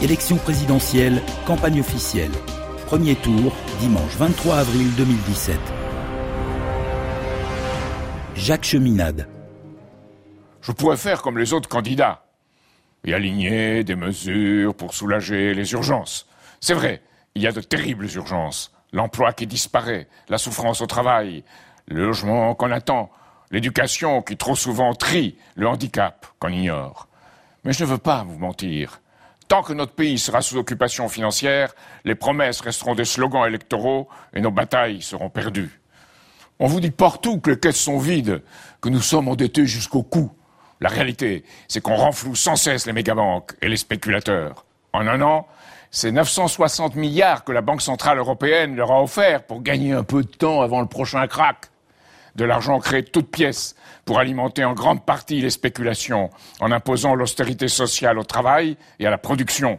Élection présidentielle, campagne officielle. Premier tour, dimanche 23 avril 2017. Jacques Cheminade. Je pourrais faire comme les autres candidats et aligner des mesures pour soulager les urgences. C'est vrai, il y a de terribles urgences. L'emploi qui disparaît, la souffrance au travail, le logement qu'on attend, l'éducation qui trop souvent trie, le handicap qu'on ignore. Mais je ne veux pas vous mentir. Tant que notre pays sera sous occupation financière, les promesses resteront des slogans électoraux et nos batailles seront perdues. On vous dit partout que les caisses sont vides, que nous sommes endettés jusqu'au cou. La réalité, c'est qu'on renfloue sans cesse les mégabanques et les spéculateurs. En un an, c'est 960 milliards que la Banque Centrale Européenne leur a offert pour gagner un peu de temps avant le prochain crack. De l'argent créé de toutes pièces pour alimenter en grande partie les spéculations, en imposant l'austérité sociale au travail et à la production.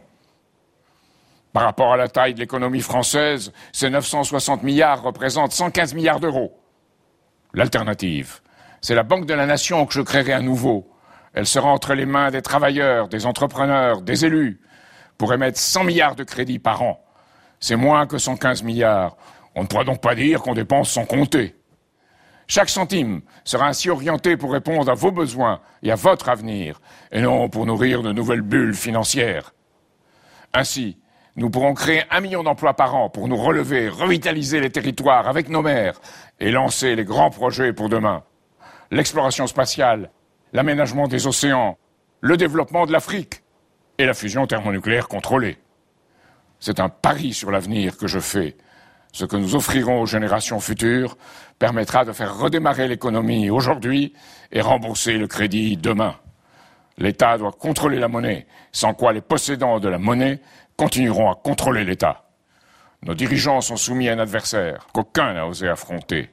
Par rapport à la taille de l'économie française, ces 960 milliards représentent 115 milliards d'euros. L'alternative, c'est la Banque de la Nation que je créerai à nouveau. Elle sera entre les mains des travailleurs, des entrepreneurs, des élus, pour émettre 100 milliards de crédits par an. C'est moins que 115 milliards. On ne pourra donc pas dire qu'on dépense sans compter. Chaque centime sera ainsi orienté pour répondre à vos besoins et à votre avenir, et non pour nourrir de nouvelles bulles financières. Ainsi, nous pourrons créer 1 million d'emplois par an pour nous relever, revitaliser les territoires avec nos maires et lancer les grands projets pour demain. L'exploration spatiale, l'aménagement des océans, le développement de l'Afrique et la fusion thermonucléaire contrôlée. C'est un pari sur l'avenir que je fais. Ce que nous offrirons aux générations futures permettra de faire redémarrer l'économie aujourd'hui et rembourser le crédit demain. L'État doit contrôler la monnaie, sans quoi les possédants de la monnaie continueront à contrôler l'État. Nos dirigeants sont soumis à un adversaire qu'aucun n'a osé affronter.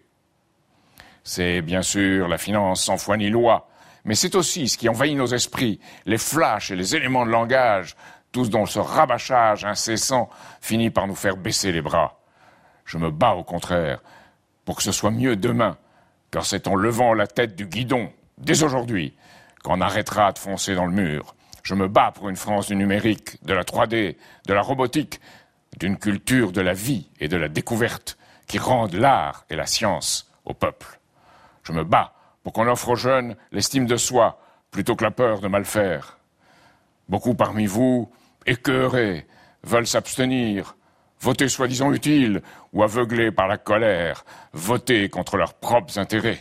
C'est bien sûr la finance sans foi ni loi, mais c'est aussi ce qui envahit nos esprits, les flashs et les éléments de langage, tous dont ce rabâchage incessant finit par nous faire baisser les bras. Je me bats au contraire pour que ce soit mieux demain, car c'est en levant la tête du guidon, dès aujourd'hui, qu'on arrêtera de foncer dans le mur. Je me bats pour une France du numérique, de la 3D, de la robotique, d'une culture de la vie et de la découverte qui rendent l'art et la science au peuple. Je me bats pour qu'on offre aux jeunes l'estime de soi plutôt que la peur de mal faire. Beaucoup parmi vous, écœurés, veulent s'abstenir, voter soi-disant utile ou aveuglés par la colère, voter contre leurs propres intérêts.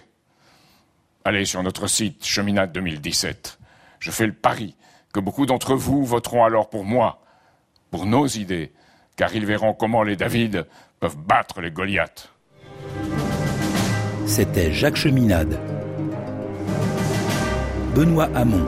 Allez sur notre site Cheminade 2017. Je fais le pari que beaucoup d'entre vous voteront alors pour moi, pour nos idées, car ils verront comment les David peuvent battre les Goliaths. C'était Jacques Cheminade. Benoît Hamon.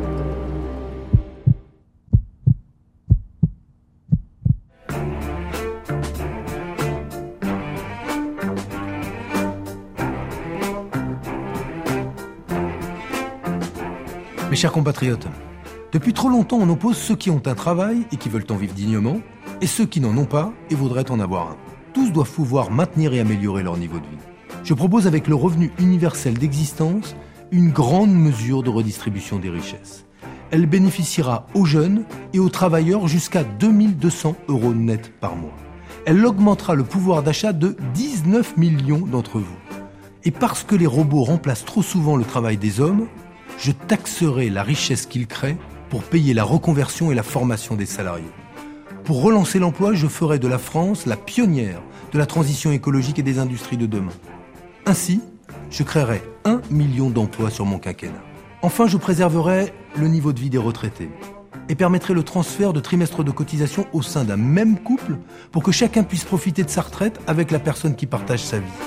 Mes chers compatriotes, depuis trop longtemps on oppose ceux qui ont un travail et qui veulent en vivre dignement, et ceux qui n'en ont pas et voudraient en avoir un. Tous doivent pouvoir maintenir et améliorer leur niveau de vie. Je propose avec le revenu universel d'existence une grande mesure de redistribution des richesses. Elle bénéficiera aux jeunes et aux travailleurs jusqu'à 2200 € net par mois. Elle augmentera le pouvoir d'achat de 19 millions d'entre vous. Et parce que les robots remplacent trop souvent le travail des hommes, je taxerai la richesse qu'ils créent pour payer la reconversion et la formation des salariés. Pour relancer l'emploi, je ferai de la France la pionnière de la transition écologique et des industries de demain. Ainsi, je créerai 1 million d'emplois sur mon quinquennat. Enfin, je préserverai le niveau de vie des retraités et permettrai le transfert de trimestres de cotisation au sein d'un même couple pour que chacun puisse profiter de sa retraite avec la personne qui partage sa vie.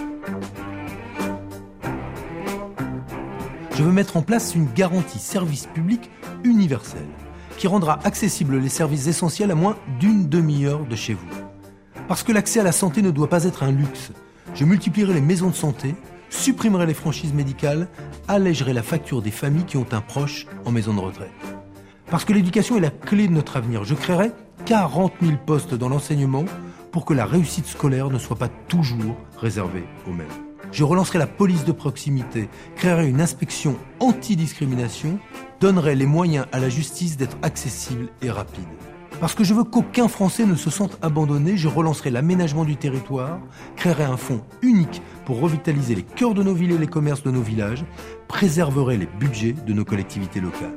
Je veux mettre en place une garantie service public universelle qui rendra accessibles les services essentiels à moins d'une demi-heure de chez vous. Parce que l'accès à la santé ne doit pas être un luxe, je multiplierai les maisons de santé, supprimerai les franchises médicales, allégerai la facture des familles qui ont un proche en maison de retraite. Parce que l'éducation est la clé de notre avenir, je créerai 40 000 postes dans l'enseignement pour que la réussite scolaire ne soit pas toujours réservée aux mêmes. Je relancerai la police de proximité, créerai une inspection anti-discrimination, donnerai les moyens à la justice d'être accessible et rapide. Parce que je veux qu'aucun Français ne se sente abandonné, je relancerai l'aménagement du territoire, créerai un fonds unique pour revitaliser les cœurs de nos villes et les commerces de nos villages, préserverai les budgets de nos collectivités locales.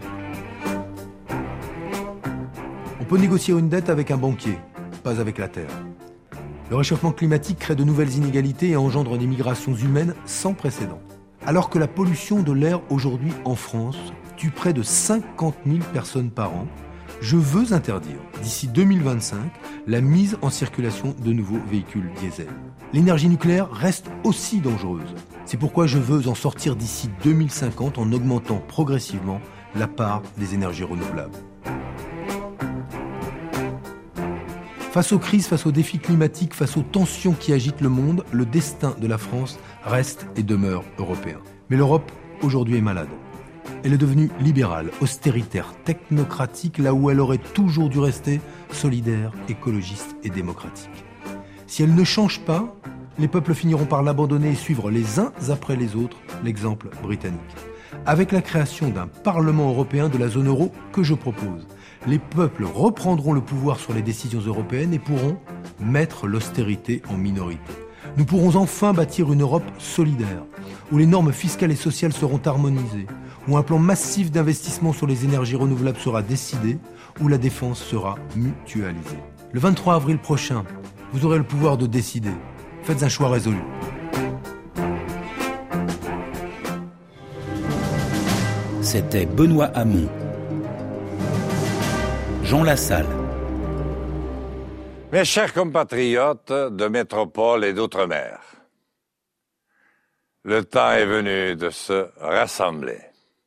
On peut négocier une dette avec un banquier, pas avec la terre. Le réchauffement climatique crée de nouvelles inégalités et engendre des migrations humaines sans précédent. Alors que la pollution de l'air aujourd'hui en France tue près de 50 000 personnes par an, je veux interdire, d'ici 2025, la mise en circulation de nouveaux véhicules diesel. L'énergie nucléaire reste aussi dangereuse. C'est pourquoi je veux en sortir d'ici 2050 en augmentant progressivement la part des énergies renouvelables. Face aux crises, face aux défis climatiques, face aux tensions qui agitent le monde, le destin de la France reste et demeure européen. Mais l'Europe, aujourd'hui, est malade. Elle est devenue libérale, austéritaire, technocratique, là où elle aurait toujours dû rester solidaire, écologiste et démocratique. Si elle ne change pas, les peuples finiront par l'abandonner et suivre les uns après les autres l'exemple britannique. Avec la création d'un Parlement européen de la zone euro que je propose, les peuples reprendront le pouvoir sur les décisions européennes et pourront mettre l'austérité en minorité. Nous pourrons enfin bâtir une Europe solidaire, où les normes fiscales et sociales seront harmonisées, où un plan massif d'investissement sur les énergies renouvelables sera décidé, où la défense sera mutualisée. Le 23 avril prochain, vous aurez le pouvoir de décider. Faites un choix résolu. C'était Benoît Hamon. Jean Lassalle. Mes chers compatriotes de métropole et d'outre-mer, le temps est venu de se rassembler.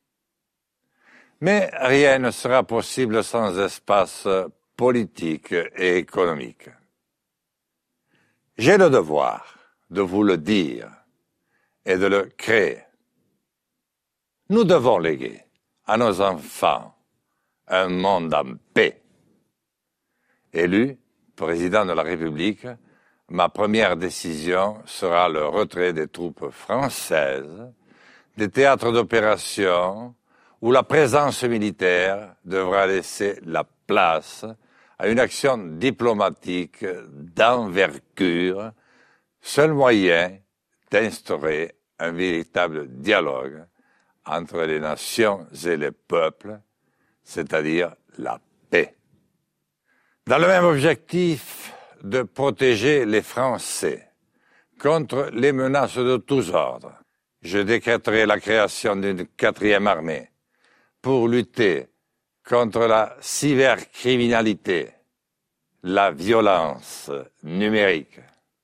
Mais rien ne sera possible sans espace politique et économique. J'ai le devoir de vous le dire et de le créer. Nous devons léguer à nos enfants un monde en paix. Élu président de la République, ma première décision sera le retrait des troupes françaises, des théâtres d'opération où la présence militaire devra laisser la place à une action diplomatique d'envergure, seul moyen d'instaurer un véritable dialogue entre les nations et les peuples, c'est-à-dire la paix. Dans le même objectif de protéger les Français contre les menaces de tous ordres, je décréterai la création d'une 4e armée pour lutter contre la cybercriminalité, la violence numérique.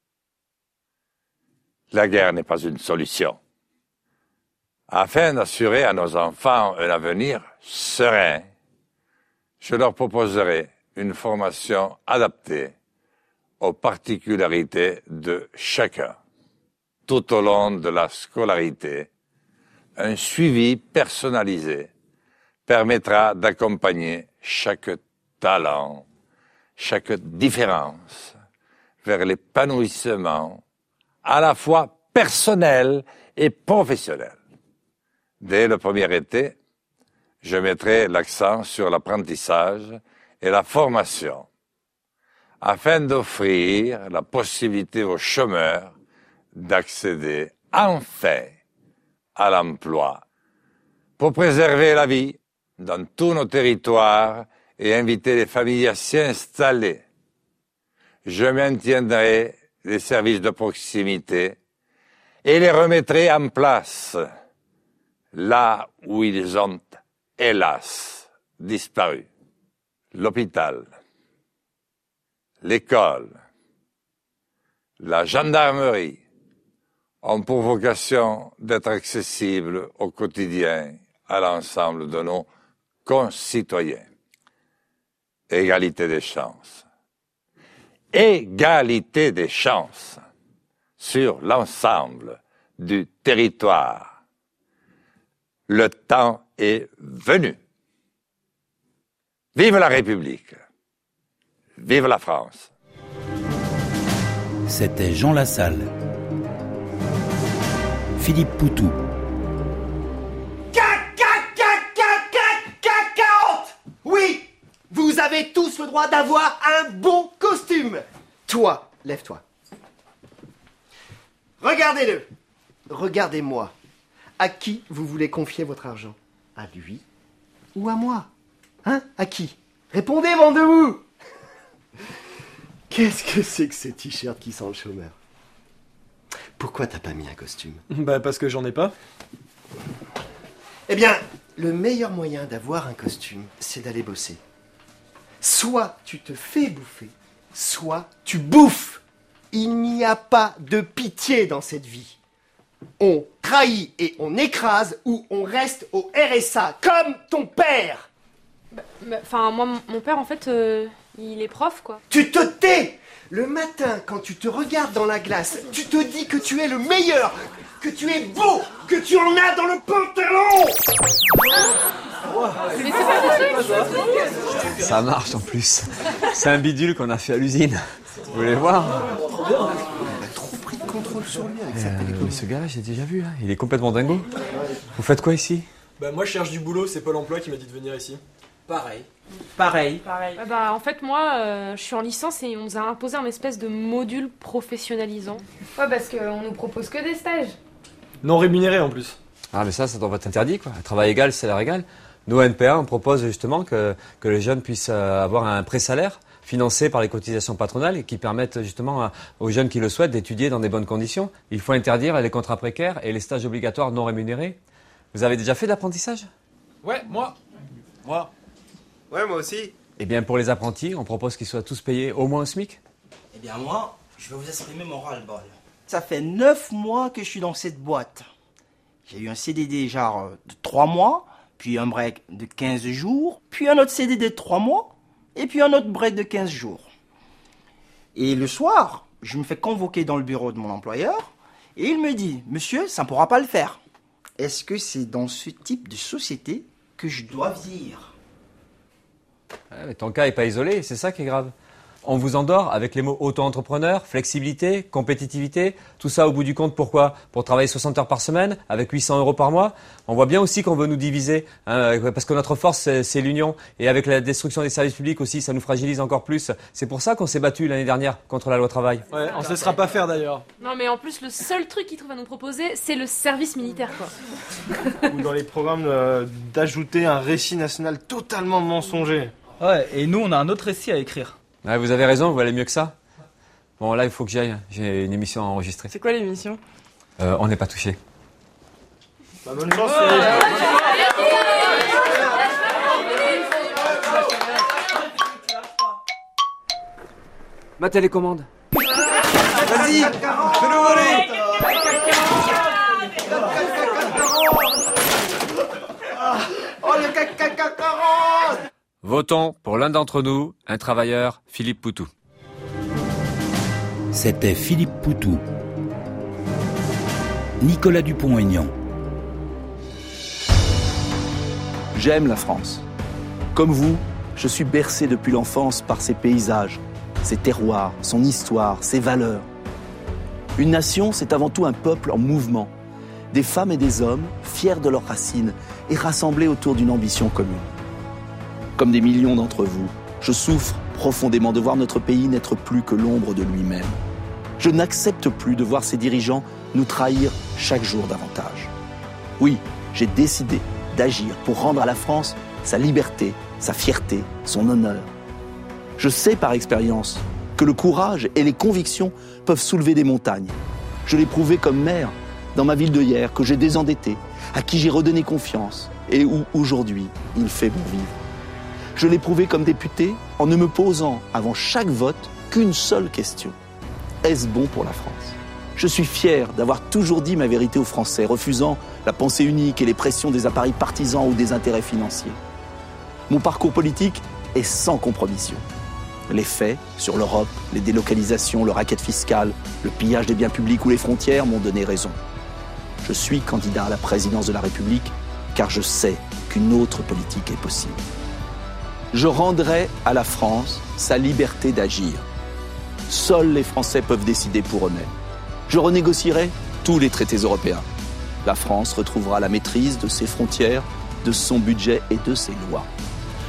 La guerre n'est pas une solution. Afin d'assurer à nos enfants un avenir serein, je leur proposerai une formation adaptée aux particularités de chacun. Tout au long de la scolarité, un suivi personnalisé permettra d'accompagner chaque talent, chaque différence vers l'épanouissement à la fois personnel et professionnel. Dès le premier été, je mettrai l'accent sur l'apprentissage et la formation, afin d'offrir la possibilité aux chômeurs d'accéder enfin à l'emploi, pour préserver la vie dans tous nos territoires et inviter les familles à s'y installer. Je maintiendrai les services de proximité et les remettrai en place là où ils ont, hélas, disparu. L'hôpital, l'école, la gendarmerie ont pour vocation d'être accessibles au quotidien à l'ensemble de nos concitoyens. Égalité des chances. Égalité des chances sur l'ensemble du territoire. Le temps est venu. Vive la République! Vive la France! C'était Jean Lassalle. Philippe Poutou. Oui, vous avez avez tous le droit d'avoir un bon costume. Toi, lève-toi. Regardez-le. Regardez-moi. À qui vous voulez confier votre argent? À lui ou à moi? Hein? À qui? Répondez, mon debout. Qu'est-ce que c'est que ce t-shirt qui sent le chômeur? Pourquoi t'as pas mis un costume? Bah parce que j'en ai pas. Eh bien, le meilleur moyen d'avoir un costume, c'est d'aller bosser. Soit tu te fais bouffer, soit tu bouffes. Il n'y a pas de pitié dans cette vie. On trahit et on écrase ou on reste au RSA, comme ton père. Enfin, moi, mon père, en fait, il est prof, quoi. Tu te tais! Le matin, quand tu te regardes dans la glace, tu te dis que tu es le meilleur, que tu es beau, que tu en as dans le pantalon! Mais c'est pas possible! Ça marche en plus. C'est un bidule qu'on a fait à l'usine. Vous voulez voir? Il a trop pris de contrôle sur lui avec sa télécommande. Ce gars-là, j'ai déjà vu. Hein. Il est complètement dingo. Vous faites quoi ici? Bah moi je cherche du boulot, c'est Pôle emploi qui m'a dit de venir ici. Pareil. Bah, en fait, moi, je suis en licence et on nous a imposé un espèce de module professionnalisant. Ouais, parce qu'on nous propose que des stages. Non rémunéré en plus. Ah mais ça doit être interdit quoi. Travail égal, salaire égal. Nous, à NPA, on propose justement que les jeunes puissent avoir un pré-salaire financé par les cotisations patronales et qui permettent justement aux jeunes qui le souhaitent d'étudier dans des bonnes conditions. Il faut interdire les contrats précaires et les stages obligatoires non rémunérés. Vous avez déjà fait de l'apprentissage? Ouais, moi. Ouais, moi aussi. Eh bien, pour les apprentis, on propose qu'ils soient tous payés au moins au SMIC. Eh bien moi, je vais vous exprimer mon ras-le-bol. Ça fait 9 mois que je suis dans cette boîte. J'ai eu un CDD genre de 3 mois, puis un break de 15 jours, puis un autre CDD de 3 mois, et puis un autre break de 15 jours. Et le soir, je me fais convoquer dans le bureau de mon employeur, et il me dit « Monsieur, ça ne pourra pas le faire. Est-ce que c'est dans ce type de société que je dois vivre ?» Ouais, mais ton cas n'est pas isolé, c'est ça qui est grave. On vous endort avec les mots auto-entrepreneur, flexibilité, compétitivité. Tout ça au bout du compte, pourquoi? Pour travailler 60 heures par semaine, avec 800 € par mois. On voit bien aussi qu'on veut nous diviser, hein, parce que notre force, c'est l'union. Et avec la destruction des services publics aussi, ça nous fragilise encore plus. C'est pour ça qu'on s'est battu l'année dernière contre la loi travail. Ouais, on se laissera pas faire d'ailleurs. Non, mais en plus, le seul truc qu'ils trouvent à nous proposer, c'est le service militaire, quoi. Ou dans les programmes d'ajouter un récit national totalement mensonger. Ouais, et nous, on a un autre récit à écrire. Ouais, vous avez raison, vous valez mieux que ça. Bon, là, il faut que j'aille. J'ai une émission à enregistrer. C'est quoi l'émission? On n'est pas touché. Bah, bonne chance. Ma télécommande. Vas-y, fais-le voler. Oh, le caca 40! Votons pour l'un d'entre nous, un travailleur, Philippe Poutou. C'était Philippe Poutou. Nicolas Dupont-Aignan. J'aime la France. Comme vous, je suis bercé depuis l'enfance par ses paysages, ses terroirs, son histoire, ses valeurs. Une nation, c'est avant tout un peuple en mouvement. Des femmes et des hommes, fiers de leurs racines et rassemblés autour d'une ambition commune. Comme des millions d'entre vous, je souffre profondément de voir notre pays n'être plus que l'ombre de lui-même. Je n'accepte plus de voir ses dirigeants nous trahir chaque jour davantage. Oui, j'ai décidé d'agir pour rendre à la France sa liberté, sa fierté, son honneur. Je sais par expérience que le courage et les convictions peuvent soulever des montagnes. Je l'ai prouvé comme maire dans ma ville de hier, que j'ai désendetté, à qui j'ai redonné confiance et où aujourd'hui il fait bon vivre. Je l'ai prouvé comme député en ne me posant avant chaque vote qu'une seule question. Est-ce bon pour la France? Je suis fier d'avoir toujours dit ma vérité aux Français, refusant la pensée unique et les pressions des appareils partisans ou des intérêts financiers. Mon parcours politique est sans compromission. Les faits sur l'Europe, les délocalisations, le racket fiscal, le pillage des biens publics ou les frontières m'ont donné raison. Je suis candidat à la présidence de la République car je sais qu'une autre politique est possible. Je rendrai à la France sa liberté d'agir. Seuls les Français peuvent décider pour eux-mêmes. Je renégocierai tous les traités européens. La France retrouvera la maîtrise de ses frontières, de son budget et de ses lois.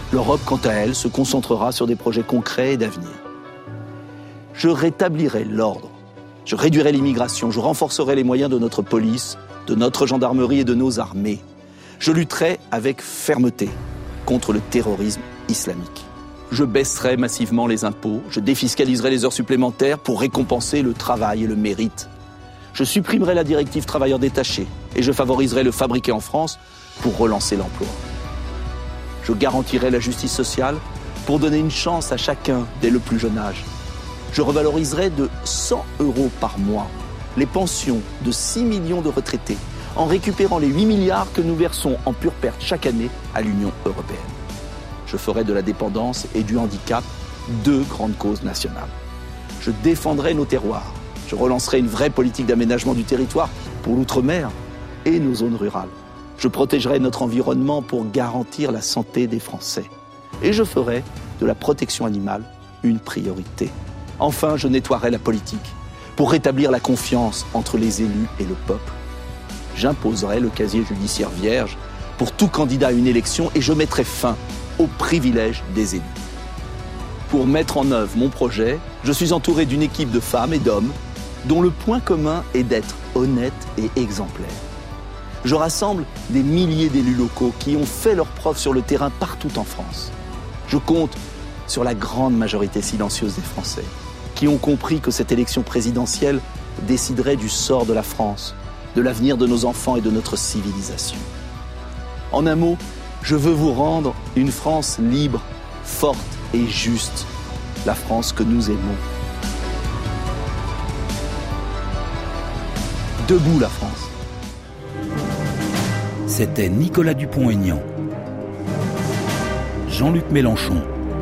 L'Europe, quant à elle, se concentrera sur des projets concrets et d'avenir. Je rétablirai l'ordre. Je réduirai l'immigration. Je renforcerai les moyens de notre police, de notre gendarmerie et de nos armées. Je lutterai avec fermeté contre le terrorisme islamique. Je baisserai massivement les impôts. Je défiscaliserai les heures supplémentaires pour récompenser le travail et le mérite. Je supprimerai la directive travailleurs détachés et je favoriserai le fabriqué en France pour relancer l'emploi. Je garantirai la justice sociale pour donner une chance à chacun dès le plus jeune âge. Je revaloriserai de 100 € par mois les pensions de 6 millions de retraités en récupérant les 8 milliards que nous versons en pure perte chaque année à l'Union européenne. Je ferai de la dépendance et du handicap 2 grandes causes nationales. Je défendrai nos terroirs. Je relancerai une vraie politique d'aménagement du territoire pour l'outre-mer et nos zones rurales. Je protégerai notre environnement pour garantir la santé des Français. Et je ferai de la protection animale une priorité. Enfin, je nettoierai la politique pour rétablir la confiance entre les élus et le peuple. J'imposerai le casier judiciaire vierge pour tout candidat à une élection et je mettrai fin aux privilèges des élus. Pour mettre en œuvre mon projet, je suis entouré d'une équipe de femmes et d'hommes dont le point commun est d'être honnêtes et exemplaires. Je rassemble des milliers d'élus locaux qui ont fait leurs preuves sur le terrain partout en France. Je compte sur la grande majorité silencieuse des Français qui ont compris que cette élection présidentielle déciderait du sort de la France, de l'avenir de nos enfants et de notre civilisation. En un mot, je veux vous rendre une France libre, forte et juste, la France que nous aimons. Debout la France. C'était Nicolas Dupont-Aignan. Jean-Luc Mélenchon.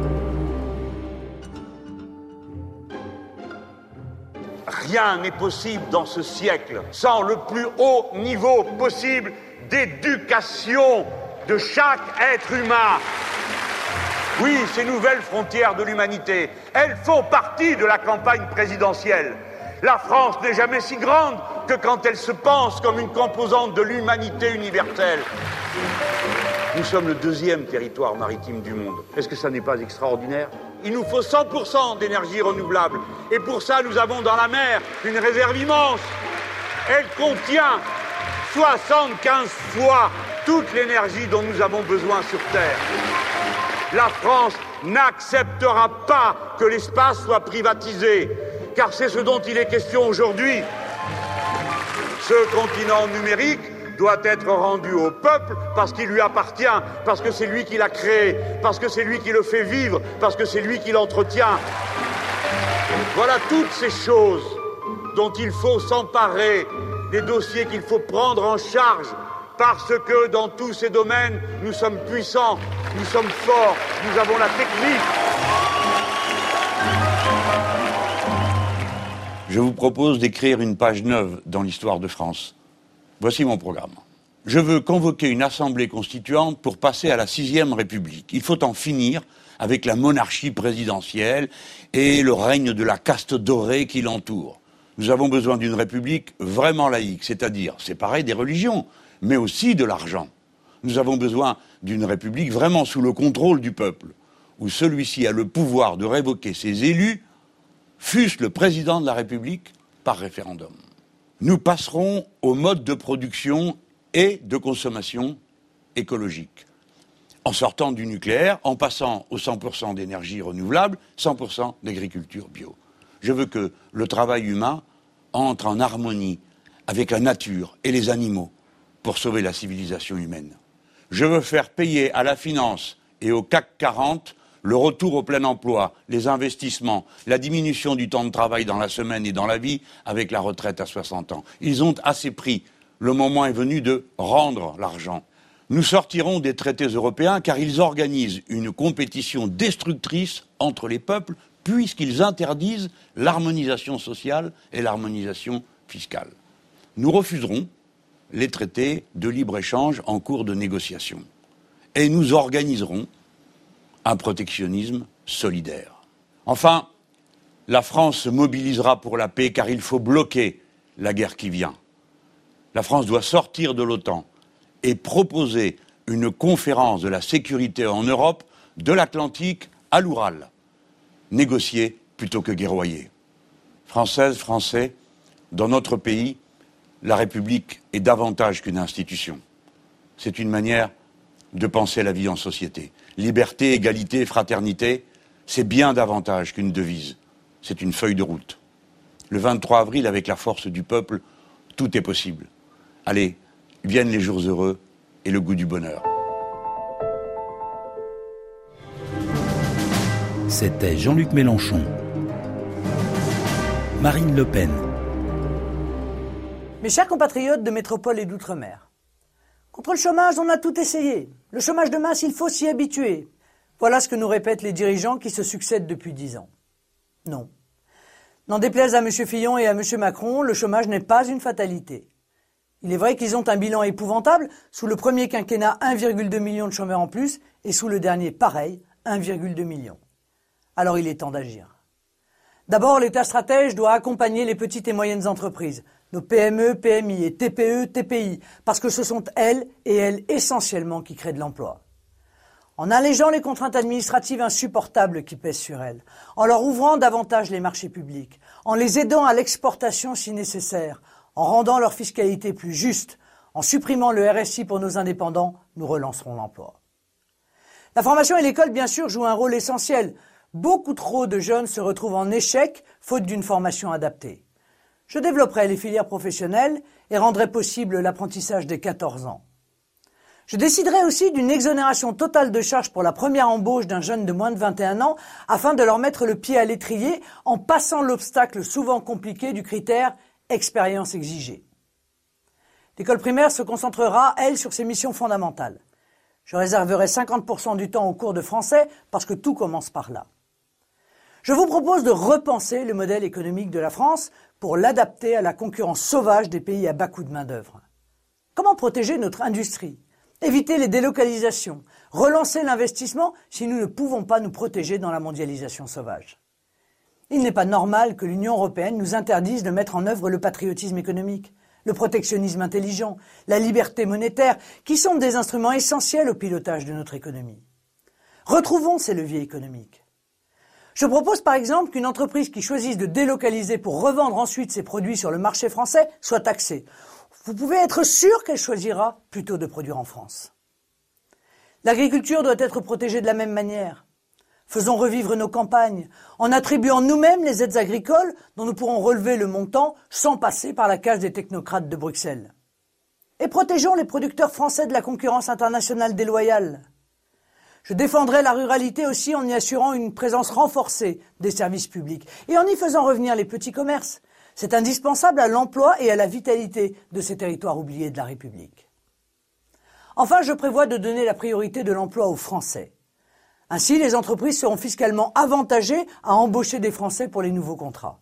Rien n'est possible dans ce siècle sans le plus haut niveau possible d'éducation de chaque être humain. Oui, ces nouvelles frontières de l'humanité, elles font partie de la campagne présidentielle. La France n'est jamais si grande que quand elle se pense comme une composante de l'humanité universelle. Nous sommes le 2e territoire maritime du monde. Est-ce que ça n'est pas extraordinaire ? Il nous faut 100% d'énergie renouvelable. Et pour ça, nous avons dans la mer une réserve immense. Elle contient 75 fois toute l'énergie dont nous avons besoin sur Terre. La France n'acceptera pas que l'espace soit privatisé, car c'est ce dont il est question aujourd'hui. Ce continent numérique doit être rendu au peuple parce qu'il lui appartient, parce que c'est lui qui l'a créé, parce que c'est lui qui le fait vivre, parce que c'est lui qui l'entretient. Voilà toutes ces choses dont il faut s'emparer, des dossiers qu'il faut prendre en charge, parce que dans tous ces domaines, nous sommes puissants, nous sommes forts, nous avons la technique. Je vous propose d'écrire une page neuve dans l'histoire de France. Voici mon programme. Je veux convoquer une assemblée constituante pour passer à la 6e République. Il faut en finir avec la monarchie présidentielle et le règne de la caste dorée qui l'entoure. Nous avons besoin d'une république vraiment laïque, c'est-à-dire séparée des religions, mais aussi de l'argent. Nous avons besoin d'une république vraiment sous le contrôle du peuple, où celui-ci a le pouvoir de révoquer ses élus, fût-ce le président de la République, par référendum. Nous passerons au mode de production et de consommation écologique, en sortant du nucléaire, en passant au 100% d'énergie renouvelable, 100% d'agriculture bio. Je veux que le travail humain entre en harmonie avec la nature et les animaux pour sauver la civilisation humaine. Je veux faire payer à la finance et au CAC 40 le retour au plein emploi, les investissements, la diminution du temps de travail dans la semaine et dans la vie avec la retraite à 60 ans. Ils ont assez pris. Le moment est venu de rendre l'argent. Nous sortirons des traités européens car ils organisent une compétition destructrice entre les peuples puisqu'ils interdisent l'harmonisation sociale et l'harmonisation fiscale. Nous refuserons les traités de libre-échange en cours de négociation. Et nous organiserons un protectionnisme solidaire. Enfin, la France se mobilisera pour la paix car il faut bloquer la guerre qui vient. La France doit sortir de l'OTAN et proposer une conférence de la sécurité en Europe de l'Atlantique à l'Oural. Négocier plutôt que guerroyer. Françaises, Français, dans notre pays, la République est davantage qu'une institution. C'est une manière de penser la vie en société. Liberté, égalité, fraternité, c'est bien davantage qu'une devise. C'est une feuille de route. Le 23 avril, avec la force du peuple, tout est possible. Allez, viennent les jours heureux et le goût du bonheur. C'était Jean-Luc Mélenchon. Marine Le Pen. Mes chers compatriotes de métropole et d'outre-mer, contre le chômage, on a tout essayé. Le chômage de masse, il faut s'y habituer. Voilà ce que nous répètent les dirigeants qui se succèdent depuis 10 ans. Non. N'en déplaise à M. Fillon et à M. Macron, le chômage n'est pas une fatalité. Il est vrai qu'ils ont un bilan épouvantable. Sous le premier quinquennat, 1,2 million de chômeurs en plus, et sous le dernier, pareil, 1,2 million. Alors il est temps d'agir. D'abord, l'État stratège doit accompagner les petites et moyennes entreprises, nos PME, PMI et TPE, TPI, parce que ce sont elles et elles essentiellement qui créent de l'emploi. En allégeant les contraintes administratives insupportables qui pèsent sur elles, en leur ouvrant davantage les marchés publics, en les aidant à l'exportation si nécessaire, en rendant leur fiscalité plus juste, en supprimant le RSI pour nos indépendants, nous relancerons l'emploi. La formation et l'école, bien sûr, jouent un rôle essentiel. Beaucoup trop de jeunes se retrouvent en échec, faute d'une formation adaptée. Je développerai les filières professionnelles et rendrai possible l'apprentissage dès 14 ans. Je déciderai aussi d'une exonération totale de charges pour la première embauche d'un jeune de moins de 21 ans afin de leur mettre le pied à l'étrier en passant l'obstacle souvent compliqué du critère « expérience exigée ». L'école primaire se concentrera, elle, sur ses missions fondamentales. Je réserverai 50% du temps aux cours de français parce que tout commence par là. Je vous propose de repenser le modèle économique de la France pour l'adapter à la concurrence sauvage des pays à bas coût de main-d'œuvre. Comment protéger notre industrie ? Éviter les délocalisations, relancer l'investissement si nous ne pouvons pas nous protéger dans la mondialisation sauvage. Il n'est pas normal que l'Union européenne nous interdise de mettre en œuvre le patriotisme économique, le protectionnisme intelligent, la liberté monétaire, qui sont des instruments essentiels au pilotage de notre économie. Retrouvons ces leviers économiques. Je propose par exemple qu'une entreprise qui choisisse de délocaliser pour revendre ensuite ses produits sur le marché français soit taxée. Vous pouvez être sûr qu'elle choisira plutôt de produire en France. L'agriculture doit être protégée de la même manière. Faisons revivre nos campagnes en attribuant nous-mêmes les aides agricoles dont nous pourrons relever le montant sans passer par la cage des technocrates de Bruxelles. Et protégeons les producteurs français de la concurrence internationale déloyale. Je défendrai la ruralité aussi en y assurant une présence renforcée des services publics et en y faisant revenir les petits commerces. C'est indispensable à l'emploi et à la vitalité de ces territoires oubliés de la République. Enfin, je prévois de donner la priorité de l'emploi aux Français. Ainsi, les entreprises seront fiscalement avantagées à embaucher des Français pour les nouveaux contrats.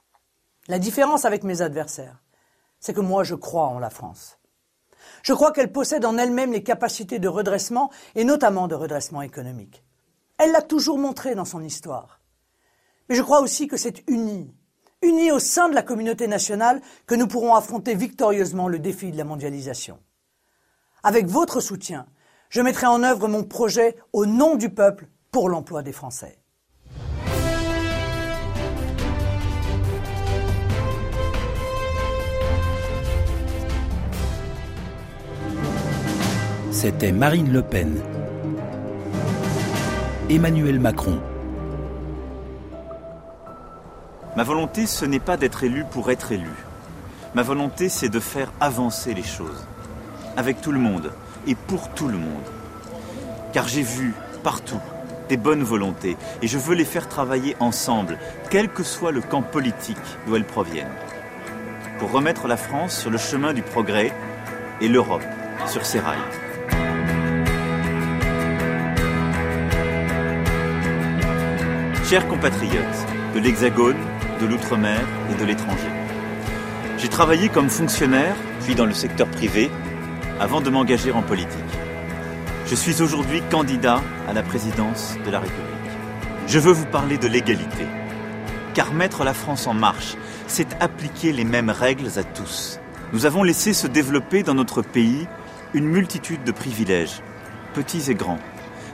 La différence avec mes adversaires, c'est que moi je crois en la France. Je crois qu'elle possède en elle-même les capacités de redressement et notamment de redressement économique. Elle l'a toujours montré dans son histoire. Mais je crois aussi que c'est unis au sein de la communauté nationale que nous pourrons affronter victorieusement le défi de la mondialisation. Avec votre soutien, je mettrai en œuvre mon projet au nom du peuple pour l'emploi des Français. C'était Marine Le Pen. Emmanuel Macron. Ma volonté, ce n'est pas d'être élu pour être élu. Ma volonté, c'est de faire avancer les choses. Avec tout le monde et pour tout le monde. Car j'ai vu partout des bonnes volontés et je veux les faire travailler ensemble, quel que soit le camp politique d'où elles proviennent. Pour remettre la France sur le chemin du progrès et l'Europe sur ses rails. Chers compatriotes de l'Hexagone, de l'Outre-mer et de l'étranger, j'ai travaillé comme fonctionnaire, puis dans le secteur privé, avant de m'engager en politique. Je suis aujourd'hui candidat à la présidence de la République. Je veux vous parler de l'égalité, car mettre la France en marche, c'est appliquer les mêmes règles à tous. Nous avons laissé se développer dans notre pays une multitude de privilèges, petits et grands,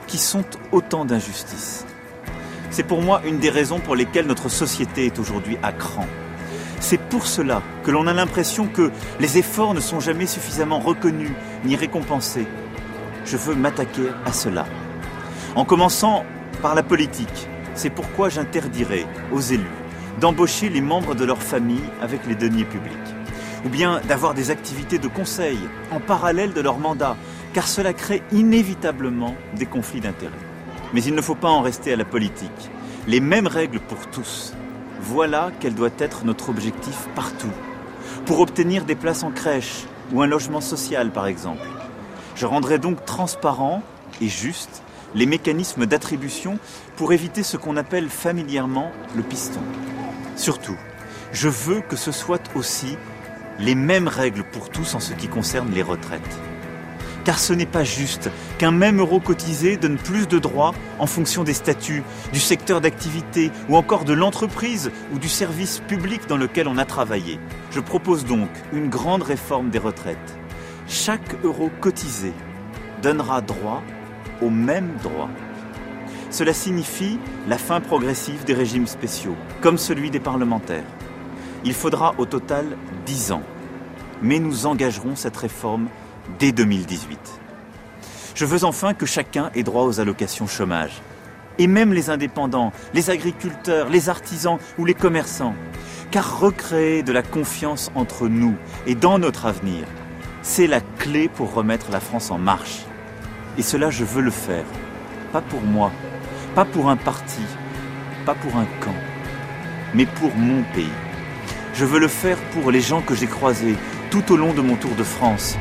qui sont autant d'injustices. C'est pour moi une des raisons pour lesquelles notre société est aujourd'hui à cran. C'est pour cela que l'on a l'impression que les efforts ne sont jamais suffisamment reconnus ni récompensés. Je veux m'attaquer à cela. En commençant par la politique, c'est pourquoi j'interdirai aux élus d'embaucher les membres de leur famille avec les deniers publics, ou bien d'avoir des activités de conseil en parallèle de leur mandat, car cela crée inévitablement des conflits d'intérêts. Mais il ne faut pas en rester à la politique. Les mêmes règles pour tous. Voilà quel doit être notre objectif partout. Pour obtenir des places en crèche ou un logement social, par exemple. Je rendrai donc transparent et juste les mécanismes d'attribution pour éviter ce qu'on appelle familièrement le piston. Surtout, je veux que ce soit aussi les mêmes règles pour tous en ce qui concerne les retraites. Car ce n'est pas juste qu'un même euro cotisé donne plus de droits en fonction des statuts, du secteur d'activité ou encore de l'entreprise ou du service public dans lequel on a travaillé. Je propose donc une grande réforme des retraites. Chaque euro cotisé donnera droit aux mêmes droits. Cela signifie la fin progressive des régimes spéciaux, comme celui des parlementaires. Il faudra au total 10 ans, mais nous engagerons cette réforme dès 2018. Je veux enfin que chacun ait droit aux allocations chômage. Et même les indépendants, les agriculteurs, les artisans ou les commerçants. Car recréer de la confiance entre nous et dans notre avenir, c'est la clé pour remettre la France en marche. Et cela, je veux le faire. Pas pour moi, pas pour un parti, pas pour un camp, mais pour mon pays. Je veux le faire pour les gens que j'ai croisés tout au long de mon tour de France.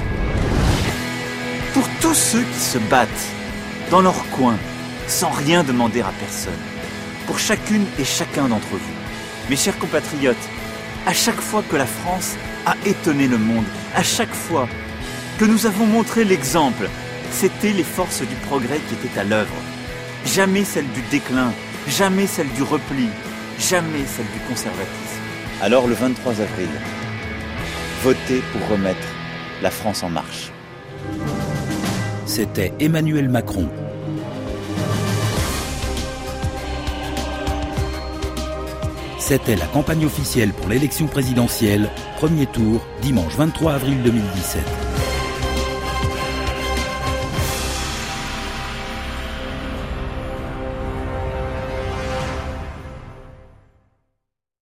Pour tous ceux qui se battent dans leur coin, sans rien demander à personne. Pour chacune et chacun d'entre vous. Mes chers compatriotes, à chaque fois que la France a étonné le monde, à chaque fois que nous avons montré l'exemple, c'était les forces du progrès qui étaient à l'œuvre. Jamais celle du déclin, jamais celle du repli, jamais celle du conservatisme. Alors le 23 avril, votez pour remettre la France en marche. C'était Emmanuel Macron. C'était la campagne officielle pour l'élection présidentielle, premier tour, dimanche 23 avril 2017.